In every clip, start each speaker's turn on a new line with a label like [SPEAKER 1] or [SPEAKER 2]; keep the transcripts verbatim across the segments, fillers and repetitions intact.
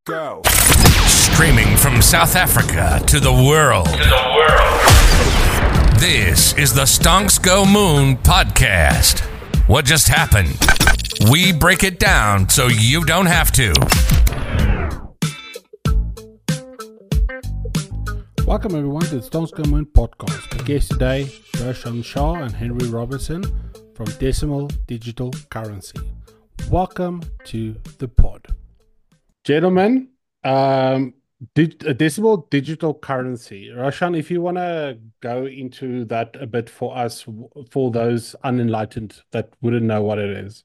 [SPEAKER 1] Go.
[SPEAKER 2] Streaming from South Africa to the world. To the world. This is the Stonks Go Moon podcast. What just happened? We break it down so you don't have to.
[SPEAKER 3] Welcome everyone to the Stonks Go Moon podcast. Our guests today, Roshan Shah and Henry Robertson from Decimal Digital Currency. Welcome to the pod. Gentlemen, um, dig- uh, Decimal Digital Currency. Roshan, if you want to go into that a bit for us, for those unenlightened that wouldn't know what it is.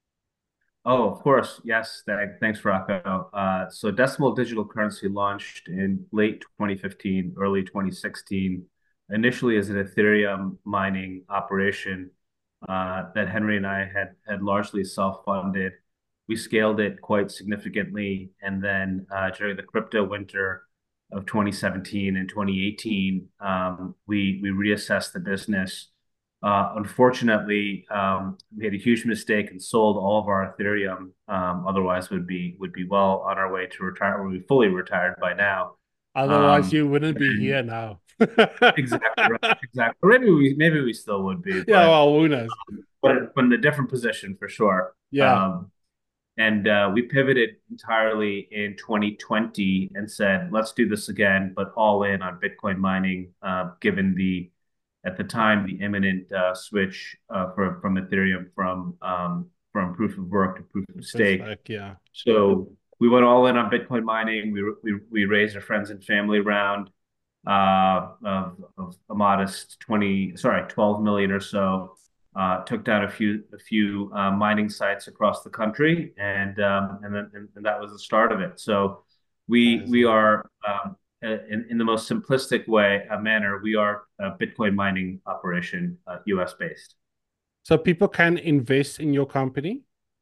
[SPEAKER 4] Oh, of course. Yes. Th- thanks, Rocco. Uh, so Decimal Digital Currency launched in late twenty fifteen, early twenty sixteen, initially as an Ethereum mining operation uh, that Henry and I had, had largely self-funded. We scaled it quite significantly. And then uh, during the crypto winter of twenty seventeen and twenty eighteen, um, we, we reassessed the business. Uh, unfortunately, um, we made a huge mistake and sold all of our Ethereum. Um, otherwise, would be would be well on our way to retire. We'd be fully retired by now.
[SPEAKER 3] Otherwise,
[SPEAKER 4] um,
[SPEAKER 3] you wouldn't be here now.
[SPEAKER 4] exactly, right, exactly. Maybe we maybe we still would be. But,
[SPEAKER 3] Yeah, well, who knows?
[SPEAKER 4] But, but in a different position for sure.
[SPEAKER 3] Yeah.
[SPEAKER 4] Um, and uh, we pivoted entirely in twenty twenty and said, let's do this again, but all in on Bitcoin mining, uh, given the at the time, the imminent uh, switch uh, for, from Ethereum from um, from proof of work to proof of stake.
[SPEAKER 3] Like, yeah.
[SPEAKER 4] So we went all in on Bitcoin mining. We we, we raised our friends and family round uh, of, of a modest twenty, sorry, twelve million or so. Uh, took down a few a few uh, mining sites across the country, and um, and then and, and that was the start of it. So we we are. Um, In, in the most simplistic way, a manner, we are a Bitcoin mining operation, uh, U S based.
[SPEAKER 3] So people can invest in your company?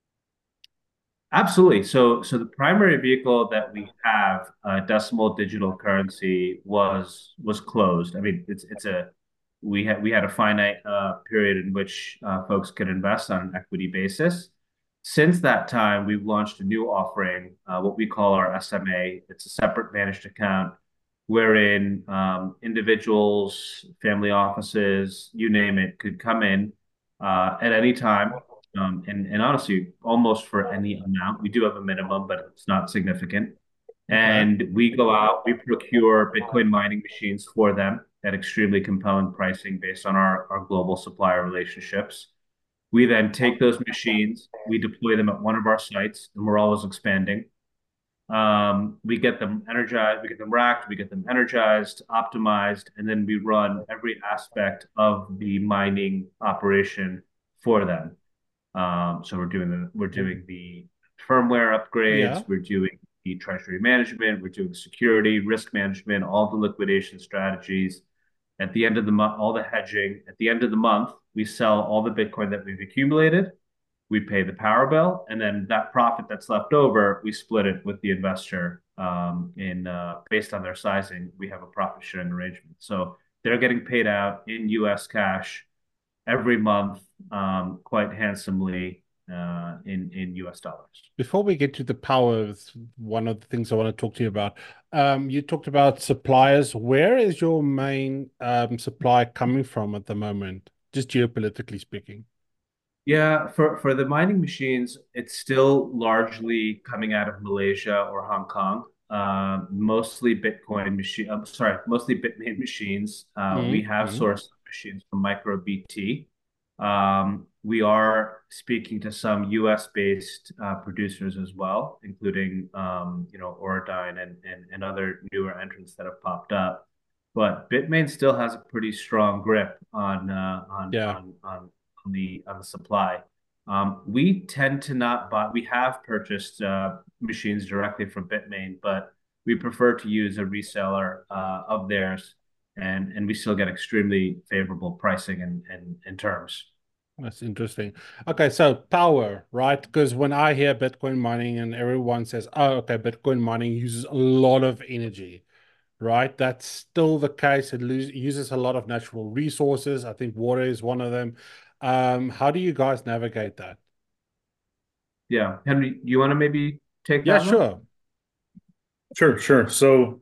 [SPEAKER 4] Absolutely. So, so the primary vehicle that we have, uh, Decimal Digital Currency, was was closed. I mean, it's it's a we had we had a finite uh, period in which uh, folks could invest on an equity basis. Since that time, we've launched a new offering, uh, what we call our S M A. It's a separate managed account, wherein um, individuals, family offices, you name it, could come in uh, at any time. Um, and, and honestly, almost for any amount. We do have a minimum, but it's not significant. And we go out, we procure Bitcoin mining machines for them at extremely compelling pricing based on our, our global supplier relationships. We then take those machines, we deploy them at one of our sites, and we're always expanding. Um, we get them energized, we get them racked, we get them energized, optimized, and then we run every aspect of the mining operation for them. Um, so we're doing the we're doing the firmware upgrades, yeah. We're doing the treasury management, we're doing security, risk management, all the liquidation strategies. At the end of the month, all the hedging. At the end of the month, we sell all the Bitcoin that we've accumulated. We pay the power bill, and then that profit that's left over, we split it with the investor um, in uh, based on their sizing. We have a profit sharing arrangement. So they're getting paid out in U S cash every month, um, quite handsomely uh, in, in U S dollars.
[SPEAKER 3] Before we get to the power, one of the things I want to talk to you about, um, you talked about suppliers. Where is your main um, supply coming from at the moment, just geopolitically speaking?
[SPEAKER 4] Yeah, for, for the mining machines, it's still largely coming out of Malaysia or Hong Kong. Uh, mostly Bitcoin machine. I'm sorry, mostly Bitmain machines. Uh, mm-hmm. We have mm-hmm. sourced machines from MicroBT. Um, we are speaking to some U S-based uh, producers as well, including um, you know Auradine and, and and other newer entrants that have popped up. But Bitmain still has a pretty strong grip on uh, on,
[SPEAKER 3] yeah.
[SPEAKER 4] on on on the on the supply. Um, we tend to not buy. We have purchased uh, machines directly from Bitmain, but we prefer to use a reseller uh, of theirs, and and we still get extremely favorable pricing and and, and terms.
[SPEAKER 3] That's interesting. Okay, so power, right? Because when I hear Bitcoin mining and everyone says, "Oh, okay, Bitcoin mining uses a lot of energy," right? That's still the case. It uses a lot of natural resources. I think water is one of them. Um, how do you guys navigate that?
[SPEAKER 4] Yeah, Henry, you want to maybe take
[SPEAKER 3] Yeah,
[SPEAKER 4] that
[SPEAKER 3] sure.
[SPEAKER 4] one?
[SPEAKER 1] Sure, sure. So,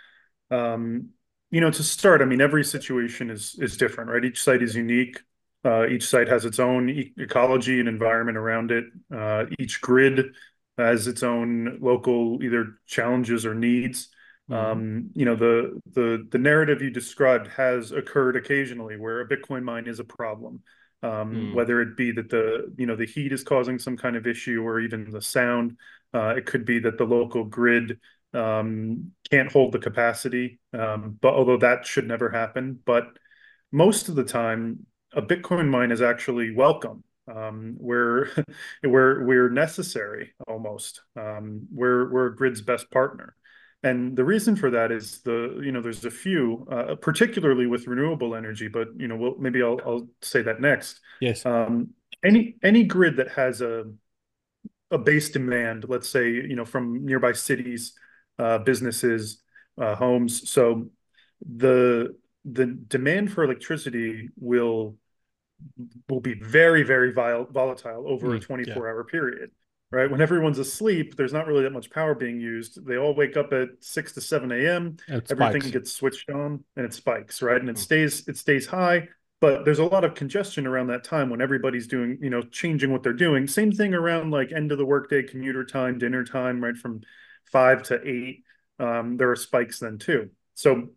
[SPEAKER 1] um, you know, to start, I mean, every situation is is different, right? Each site is unique. Uh, each site has its own e ecology and environment around it. Uh, each grid has its own local either challenges or needs.
[SPEAKER 3] Mm-hmm.
[SPEAKER 1] Um, you know, the the the narrative you described has occurred occasionally where a Bitcoin mine is a problem. Um,
[SPEAKER 3] Mm.
[SPEAKER 1] whether it be that the you know the heat is causing some kind of issue or even the sound. Uh, it could be that the local grid um, can't hold the capacity, um, but although that should never happen. But most of the time, a Bitcoin mine is actually welcome. Um, we're we're we're necessary almost. Um, we're we're a grid's best partner. And the reason for that is the, you know, there's a few, uh, particularly with renewable energy, but, you know, we'll, maybe I'll, I'll say that next.
[SPEAKER 3] Yes.
[SPEAKER 1] Um, any any grid that has a a base demand, let's say, you know, from nearby cities, uh, businesses, uh, homes. So the the demand for electricity will will be very, very vol volatile over a
[SPEAKER 3] Mm. Yeah.
[SPEAKER 1] twenty-four hour period, right? When everyone's asleep, there's not really that much power being used. They all wake up at six to seven a m.
[SPEAKER 3] It
[SPEAKER 1] Everything
[SPEAKER 3] spikes.
[SPEAKER 1] gets switched on and it spikes, right? And it
[SPEAKER 3] Mm.
[SPEAKER 1] stays it stays high, but there's a lot of congestion around that time when everybody's doing, you know, changing what they're doing. Same thing around like end of the workday, commuter time, dinner time, right? From five to eight, um, there are spikes then too. So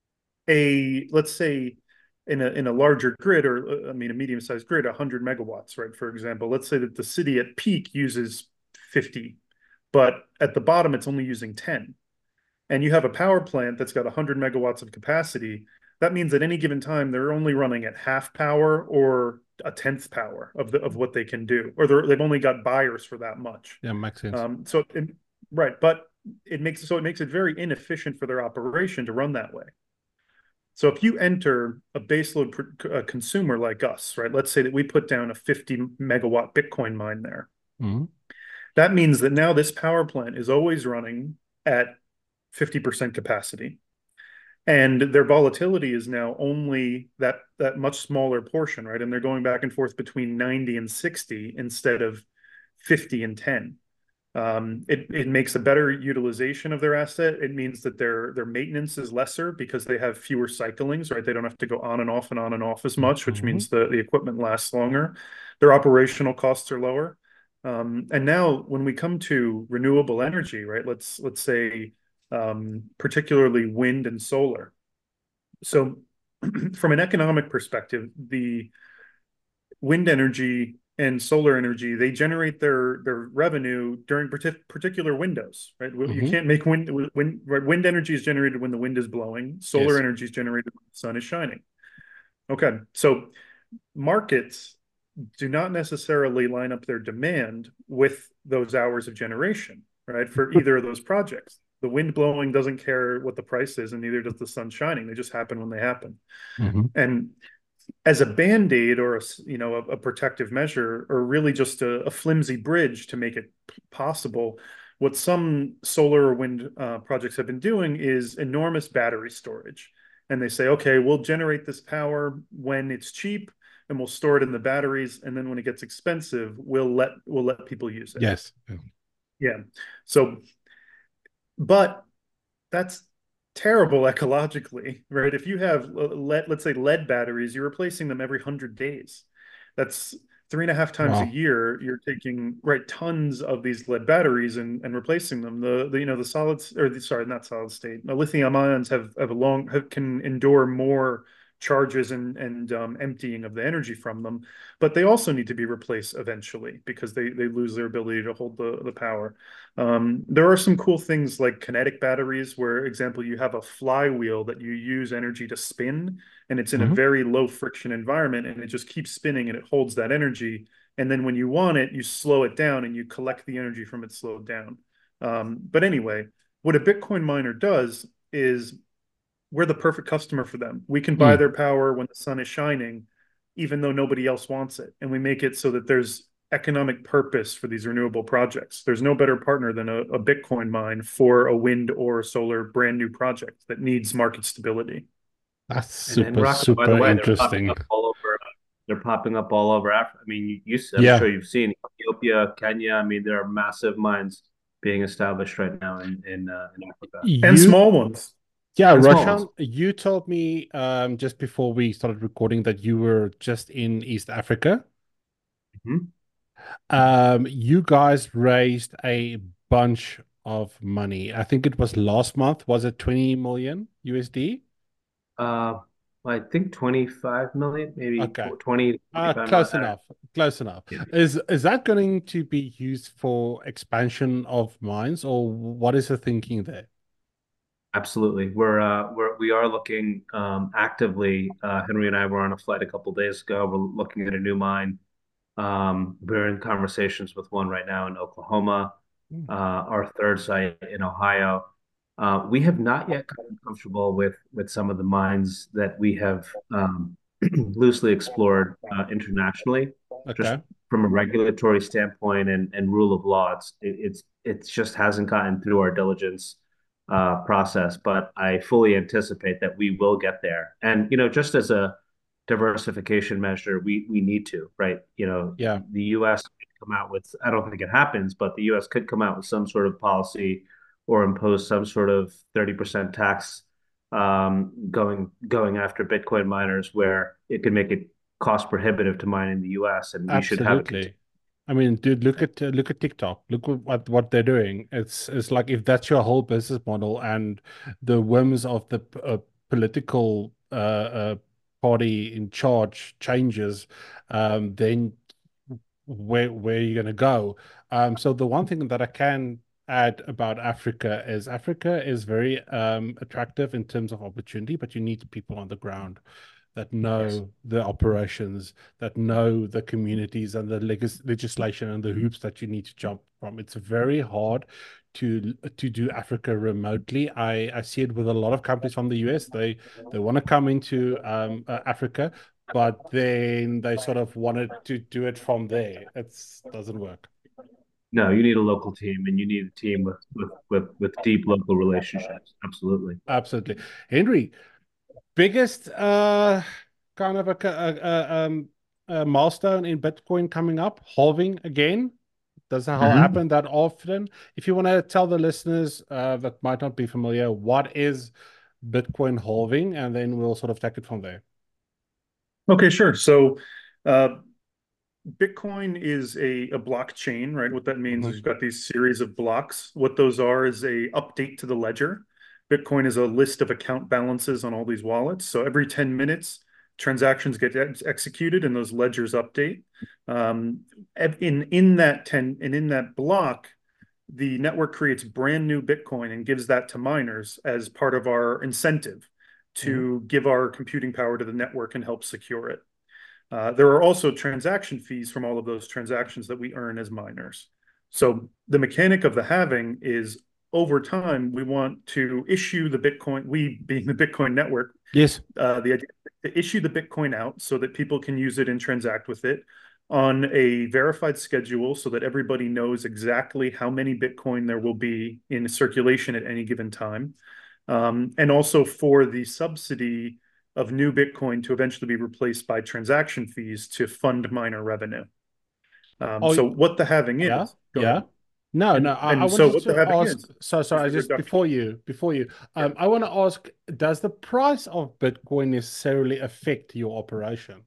[SPEAKER 1] a let's say in a in a larger grid, or I mean a medium-sized grid, one hundred megawatts, right? For example, let's say that the city at peak uses fifty, but at the bottom it's only using ten. And you have a power plant that's got one hundred megawatts of capacity. That means at any given time they're only running at half power or a tenth power of the of what they can do, or they've only got buyers for that much.
[SPEAKER 3] Yeah, makes sense.
[SPEAKER 1] Um, so it, right, but it makes so it makes it very inefficient for their operation to run that way. So if you enter a baseload pr- consumer like us, right? Let's say that we put down a fifty megawatt Bitcoin mine there.
[SPEAKER 3] Mm-hmm.
[SPEAKER 1] That means that now this power plant is always running at fifty percent capacity. And their volatility is now only that that much smaller portion, right? And they're going back and forth between ninety and sixty instead of fifty and ten. Um, it, it makes a better utilization of their asset. It means that their their maintenance is lesser because they have fewer cyclings, right? They don't have to go on and off and on and off as much, which
[SPEAKER 3] Mm-hmm.
[SPEAKER 1] means the, the equipment lasts longer. Their operational costs are lower. Um, and now when we come to renewable energy, right? Let's let's say um, particularly wind and solar. So from an economic perspective, the wind energy and solar energy, they generate their their revenue during partic particular windows, right? You
[SPEAKER 3] Mm-hmm.
[SPEAKER 1] can't make wind wind wind energy is generated when the wind is blowing. Solar
[SPEAKER 3] Yes.
[SPEAKER 1] energy is generated when the sun is shining. Okay, so markets do not necessarily line up their demand with those hours of generation, right? For either of those projects. The wind blowing doesn't care what the price is, and neither does the sun shining. They just happen when they happen.
[SPEAKER 3] Mm-hmm.
[SPEAKER 1] And as a band-aid or a, you know, a, a protective measure, or really just a, a flimsy bridge to make it possible, what some solar or wind uh, projects have been doing is enormous battery storage. And they say, okay, we'll generate this power when it's cheap and we'll store it in the batteries. And then when it gets expensive, we'll let we'll let people use it.
[SPEAKER 3] Yes.
[SPEAKER 1] Yeah. So, but that's terrible ecologically, right? If you have lead, let's say lead batteries, you're replacing them every hundred days. That's three and a half times
[SPEAKER 3] Wow.
[SPEAKER 1] a year. You're taking right tons of these lead batteries and, and replacing them. The, the you know the solids or the, sorry, not solid state. The lithium ions have have a long have, can endure more charges and and um, emptying of the energy from them, but they also need to be replaced eventually because they they lose their ability to hold the the power. Um, there are some cool things like kinetic batteries, where, example, you have a flywheel that you use energy to spin, and it's in
[SPEAKER 3] Mm-hmm.
[SPEAKER 1] a very low friction environment, and it just keeps spinning and it holds that energy. And then when you want it, you slow it down and you collect the energy from it slowed down. Um, but anyway, what a Bitcoin miner does is we're the perfect customer for them. We can buy
[SPEAKER 3] Mm.
[SPEAKER 1] their power when the sun is shining, even though nobody else wants it. And we make it so that there's economic purpose for these renewable projects. There's no better partner than a, a Bitcoin mine for a wind or solar brand new project that needs market stability.
[SPEAKER 3] That's
[SPEAKER 4] And, and
[SPEAKER 3] super,
[SPEAKER 4] Rocco, by the
[SPEAKER 3] super
[SPEAKER 4] way, they're popping
[SPEAKER 3] interesting.
[SPEAKER 4] up all over. They're popping up all over Africa. I mean, you, you I'm
[SPEAKER 3] Yeah.
[SPEAKER 4] sure you've seen Ethiopia, Kenya. I mean, there are massive mines being established right now in in, uh, in Africa
[SPEAKER 1] And
[SPEAKER 3] You,
[SPEAKER 1] small ones.
[SPEAKER 3] yeah,
[SPEAKER 4] and small ones.
[SPEAKER 3] Roshan, you told me um, just before we started recording that you were just in East Africa.
[SPEAKER 4] Mhm.
[SPEAKER 3] Um, you guys raised a bunch of money. I think it was last month. Was it twenty million U S D?
[SPEAKER 4] Uh, I think twenty-five million, maybe
[SPEAKER 3] Okay.
[SPEAKER 4] twenty,
[SPEAKER 3] Uh,
[SPEAKER 4] twenty-five million.
[SPEAKER 3] close
[SPEAKER 4] I don't
[SPEAKER 3] enough. Close enough.
[SPEAKER 4] know.
[SPEAKER 3] Is is that going to be used for expansion of mines, or what is the thinking there?
[SPEAKER 4] Absolutely. We're uh we're we are looking um actively. Uh Henry and I were on a flight a couple days ago. We're looking at a new mine. Um we're in conversations with one right now in Oklahoma,
[SPEAKER 3] Mm.
[SPEAKER 4] uh our third site in Ohio. Uh we have not yet gotten comfortable with with some of the mines that we have um loosely explored uh, internationally, just
[SPEAKER 3] Okay.
[SPEAKER 4] from a regulatory standpoint and and rule of law. It's it, it's it's just hasn't gotten through our diligence uh, process, but I fully anticipate that we will get there. And you know, just as a diversification measure, we we need to, right? You know,
[SPEAKER 3] Yeah,
[SPEAKER 4] the U S could come out with, I don't think it happens, but the U S could come out with some sort of policy or impose some sort of thirty percent tax um, going going after Bitcoin miners where it could make it cost prohibitive to mine in the U S, and we should have a continue.
[SPEAKER 3] absolutely. I mean, dude, look at uh, look at TikTok. Look what what what they're doing. It's it's like if that's your whole business model and the whims of the p- uh, political uh, uh, party in charge changes, um, then where where are you going to go? Um, so the one thing that I can add about Africa is Africa is very um, attractive in terms of opportunity, but you need people on the ground that
[SPEAKER 4] Yes.
[SPEAKER 3] know the operations, that know the communities and the legis legislation and the hoops that you need to jump from. It's very hard to to do Africa remotely. I I see it with a lot of companies from the U S. They they want to come into um, uh, Africa, but then they sort of wanted to do it from there. It doesn't work.
[SPEAKER 4] No, you need a local team, and you need a team with with with with deep local relationships. Absolutely.
[SPEAKER 3] Absolutely. Henry, biggest uh kind of a, a, a, um, a milestone in Bitcoin coming up, halving again. Doesn't ha-
[SPEAKER 1] Mhm.
[SPEAKER 3] happen that often. If you want to tell the listeners uh, that might not be familiar, what is Bitcoin halving, and then we'll sort of take it from there.
[SPEAKER 1] Okay, sure. So, uh, Bitcoin is a, a blockchain, right? What that means is
[SPEAKER 3] Mhm.
[SPEAKER 1] you've got these series of blocks. What those are is a update to the ledger. Bitcoin is a list of account balances on all these wallets. So every ten minutes, transactions get ex executed and those ledgers update. Um, in in that ten and in that block, the network creates brand new Bitcoin and gives that to miners as part of our incentive
[SPEAKER 3] Mhm.
[SPEAKER 1] to give our computing power to the network and help secure it. Uh, there are also transaction fees from all of those transactions that we earn as miners. So the mechanic of the halving is over time, we want to issue the Bitcoin, we being the Bitcoin network,
[SPEAKER 3] Yes.
[SPEAKER 1] uh, the idea to issue the Bitcoin out so that people can use it and transact with it on a verified schedule so that everybody knows exactly how many Bitcoin there will be in circulation at any given time. Um, and also for the subsidy of new Bitcoin to eventually be replaced by transaction fees to fund miner revenue. Um,
[SPEAKER 3] Oh,
[SPEAKER 1] so what the halving
[SPEAKER 3] yeah,
[SPEAKER 1] is, go
[SPEAKER 3] yeah.
[SPEAKER 1] ahead.
[SPEAKER 3] No, no.
[SPEAKER 1] And
[SPEAKER 3] I, I
[SPEAKER 1] and so
[SPEAKER 3] wanted
[SPEAKER 1] what the
[SPEAKER 3] to
[SPEAKER 1] halving
[SPEAKER 3] ask.
[SPEAKER 1] is,
[SPEAKER 3] So
[SPEAKER 1] is
[SPEAKER 3] sorry.
[SPEAKER 1] a
[SPEAKER 3] Just
[SPEAKER 1] reduction.
[SPEAKER 3] before you, before you,
[SPEAKER 1] Yeah.
[SPEAKER 3] um, I want to ask: does the price of Bitcoin necessarily affect your operation?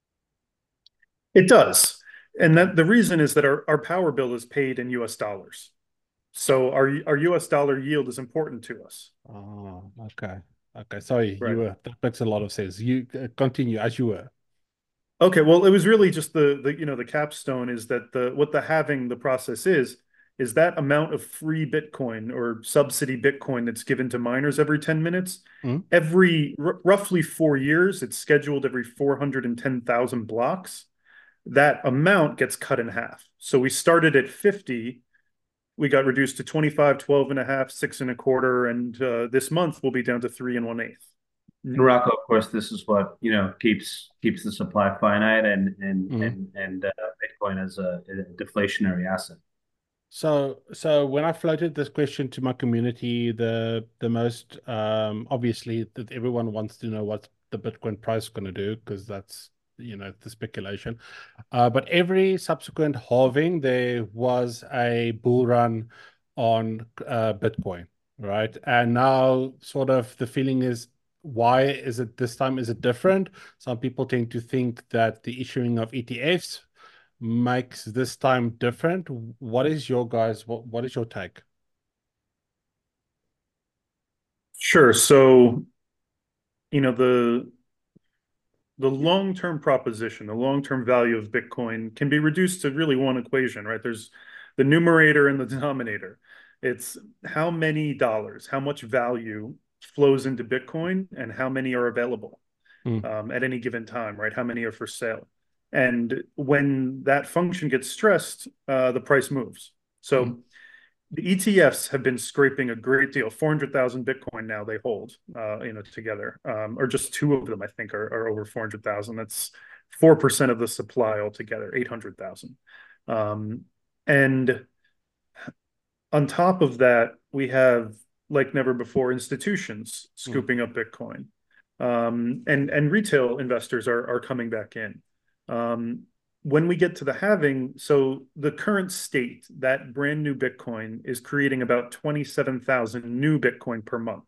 [SPEAKER 1] It does. And
[SPEAKER 3] Okay.
[SPEAKER 1] that the reason is that our, our power bill is paid in U S dollars. So our our U S dollar yield is important to us.
[SPEAKER 3] Oh, okay. Okay. Sorry, you
[SPEAKER 1] Right.
[SPEAKER 3] were. That makes a lot of sense. You uh, continue as you were.
[SPEAKER 1] Okay, well, it was really just the the you know the capstone is that the what the halving the process is is that amount of free Bitcoin or subsidy Bitcoin that's given to miners every ten minutes.
[SPEAKER 3] Mm.
[SPEAKER 1] Every r roughly four years, it's scheduled every four hundred ten thousand blocks. That amount gets cut in half. So we started at fifty, we got reduced to twenty-five, twelve and a half, six and a quarter, and uh, this month we'll be down to three and one eighth.
[SPEAKER 4] In Morocco, of course, this is what you know keeps keeps the supply finite and and
[SPEAKER 3] Mm.
[SPEAKER 4] and and uh, Bitcoin as a, a deflationary asset.
[SPEAKER 3] So, so when I floated this question to my community, the the most um, obviously that everyone wants to know what the Bitcoin price is going to do because that's you know the speculation. Uh, but every subsequent halving, there was a bull run on uh, Bitcoin, right? And now, sort of, the feeling is, why is it this time? Is it different? Some people tend to think that the issuing of E T Fs makes this time different. What is your guys? What What is your take?
[SPEAKER 1] Sure. So, you know, the the long-term proposition, the long-term value of Bitcoin can be reduced to really one equation, right? There's the numerator and the denominator. It's how many dollars, how much value flows into Bitcoin, and how many are available
[SPEAKER 3] Mm,
[SPEAKER 1] um, at any given time, right? How many are for sale? And when that function gets stressed, uh, the price moves.
[SPEAKER 3] mm,
[SPEAKER 1] So the E T Fs have been scraping a great deal. four hundred thousand Bitcoin now they hold, uh, you know, together, um, or just two of them, I think, are, are over four hundred thousand. That's four percent of the supply altogether, eight hundred thousand. Um, and on top of that, we have, like never before, institutions
[SPEAKER 3] mm.
[SPEAKER 1] scooping up Bitcoin, um, and and retail investors are are coming back in. Um, when we get to the halving, so the current state, that brand new Bitcoin is creating about twenty-seven thousand new Bitcoin per month.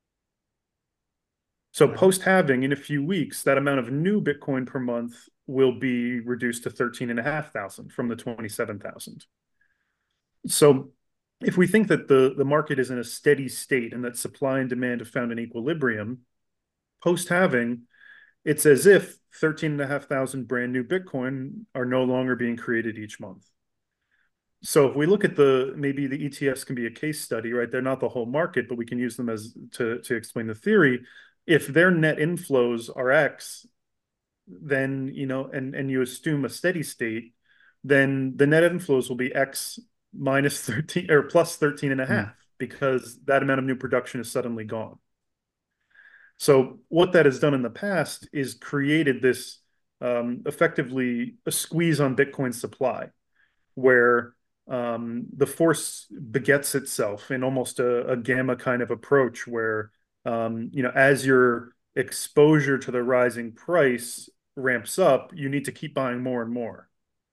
[SPEAKER 1] So
[SPEAKER 3] Yeah.
[SPEAKER 1] post halving, in a few weeks, that amount of new Bitcoin per month will be reduced to thirteen and a half thousand from the twenty-seven thousand. So if we think that the, the market is in a steady state and that supply and demand have found an equilibrium, post halving, it's as if thirteen and a half thousand brand new Bitcoin are no longer being created each month. So if we look at the, maybe the E T Fs can be a case study, right? They're not the whole market, but we can use them as to, to explain the theory. If their net inflows are X, then, you know, and, and you assume a steady state, then the net inflows will be X minus thirteen or plus thirteen and a
[SPEAKER 3] Mm.
[SPEAKER 1] half, because that amount of new production is suddenly gone. So what that has done in the past is created this um, effectively a squeeze on Bitcoin supply, where um, the force begets itself in almost a, a gamma kind of approach, where um, you know, as your exposure to the rising price ramps up, you need to keep buying more and more.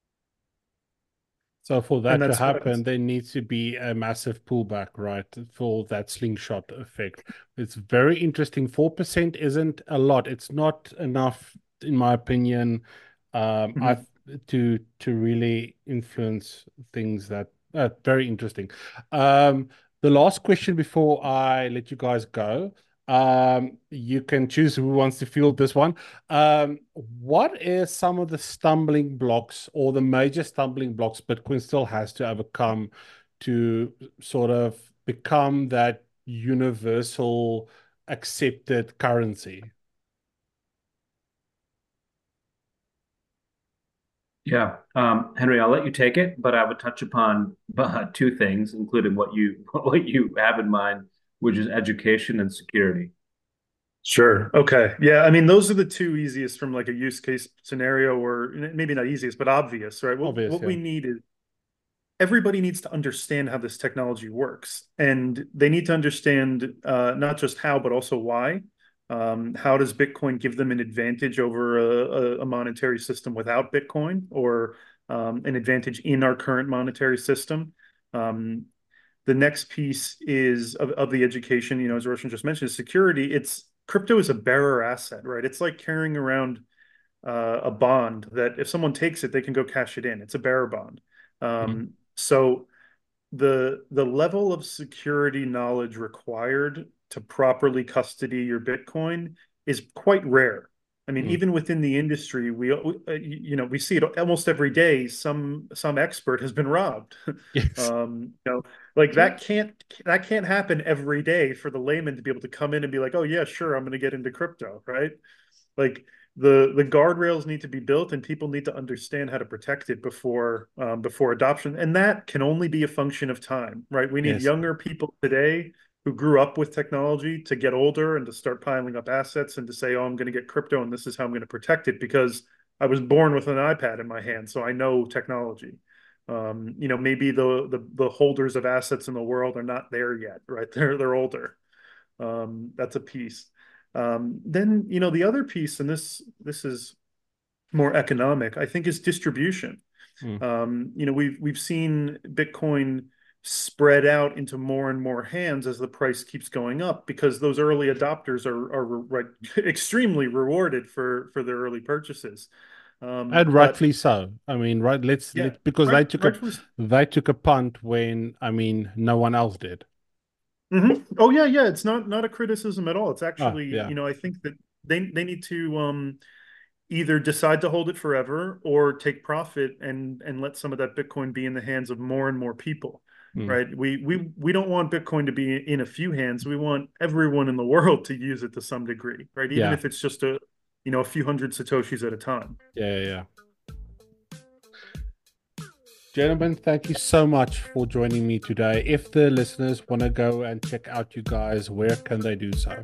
[SPEAKER 3] So for
[SPEAKER 1] And
[SPEAKER 3] that to
[SPEAKER 1] that's
[SPEAKER 3] happen, there needs to be a massive pullback, right? For that slingshot effect. It's very interesting. four percent isn't a lot. It's not enough, in my opinion, um, I
[SPEAKER 1] Mhm.
[SPEAKER 3] to to really influence things that uh, very interesting. Um, the last question before I let you guys go. Um, you can choose who wants to field this one. Um, what is some of the stumbling blocks or the major stumbling blocks Bitcoin still has to overcome to sort of become that universal accepted currency?
[SPEAKER 4] Yeah, um, Henry, I'll let you take it, but I would touch upon uh, two things, including what you what you have in mind, which is education and security.
[SPEAKER 1] Sure. Okay. Yeah. I mean, those are the two easiest from like a use case scenario, or maybe not easiest, but obvious, right? What
[SPEAKER 3] Obvious,
[SPEAKER 1] what
[SPEAKER 3] yeah.
[SPEAKER 1] we need is everybody needs to understand how this technology works, and they need to understand uh, not just how, but also why. Um, how does Bitcoin give them an advantage over a, a monetary system without Bitcoin, or um, an advantage in our current monetary system? Um, the next piece is of, of the education, you know, as Roshan just mentioned, is security. It's crypto is a bearer asset, right? It's like carrying around uh, a bond that if someone takes it, they can go cash it in. It's a bearer bond.
[SPEAKER 3] Mm,
[SPEAKER 1] Um, so the the level of security knowledge required to properly custody your Bitcoin is quite rare. I mean,
[SPEAKER 3] mm.
[SPEAKER 1] even within the industry, we uh, you know we see it almost every day. Some some expert has been robbed.
[SPEAKER 3] Yes.
[SPEAKER 1] Um, you know, like that can't that can't happen every day for the layman to be able to come in and be like, oh yeah, sure, I'm going to get into crypto, right? Like the the guardrails need to be built, and people need to understand how to protect it before um, before adoption, and that can only be a function of time, right? We need
[SPEAKER 3] Yes.
[SPEAKER 1] younger people today who grew up with technology to get older and to start piling up assets and to say, oh, I'm going to get crypto and this is how I'm going to protect it because I was born with an iPad in my hand, so I know technology. Um, you know, maybe the, the the holders of assets in the world are not there yet, right? They're they're older. Um, that's a piece. Um, then, you know, the other piece, and this this is more economic, I think, is distribution.
[SPEAKER 3] Mm,
[SPEAKER 1] Um, you know, we've we've seen Bitcoin spread out into more and more hands as the price keeps going up, because those early adopters are are right, extremely rewarded for for their early purchases.
[SPEAKER 3] Um, and rightfully but, so. I mean, right? Let's yeah, let, because right, they took a they took a punt when I mean no one else did.
[SPEAKER 1] Mm-hmm. Oh yeah, yeah. It's not not a criticism at all. It's actually,
[SPEAKER 3] oh, yeah.
[SPEAKER 1] you know, I think that they they need to um, either decide to hold it forever or take profit and and let some of that Bitcoin be in the hands of more and more people. Mm. Right? We we we don't want Bitcoin to be in a few hands. We want everyone in the world to use it to some degree. Right? Even
[SPEAKER 3] yeah.
[SPEAKER 1] if it's just a you know a few hundred satoshis at a time.
[SPEAKER 3] Yeah, yeah. yeah. Gentlemen, thank you so much for joining me today. If the listeners want to go and check out you guys, where can they do so?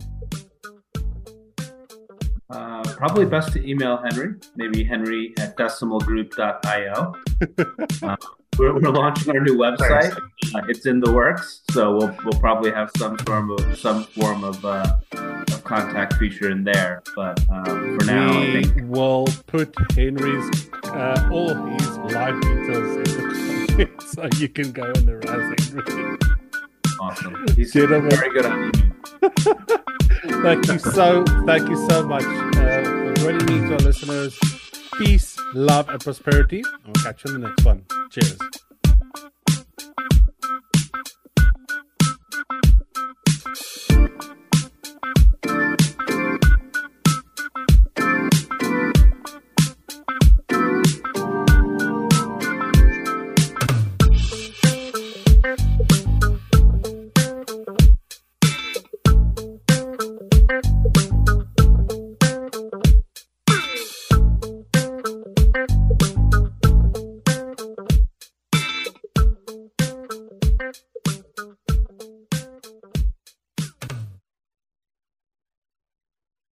[SPEAKER 4] Uh, probably best to email Henry, maybe henry at decimal group dot io. uh, we're, we're launching our new website. Uh, it's in the works, so we'll we'll probably have some form of some form of, uh, of contact feature in there. But um, for now,
[SPEAKER 3] we
[SPEAKER 4] I think
[SPEAKER 3] we'll put Henry's uh, all his live details in the comments, so you can go and harass Henry.
[SPEAKER 4] Awesome. He's Gentlemen. very good on email.
[SPEAKER 3] Thank you so, thank you so much uh, for joining me. To our listeners, peace, love, and prosperity. And we'll catch you in the next one. Cheers.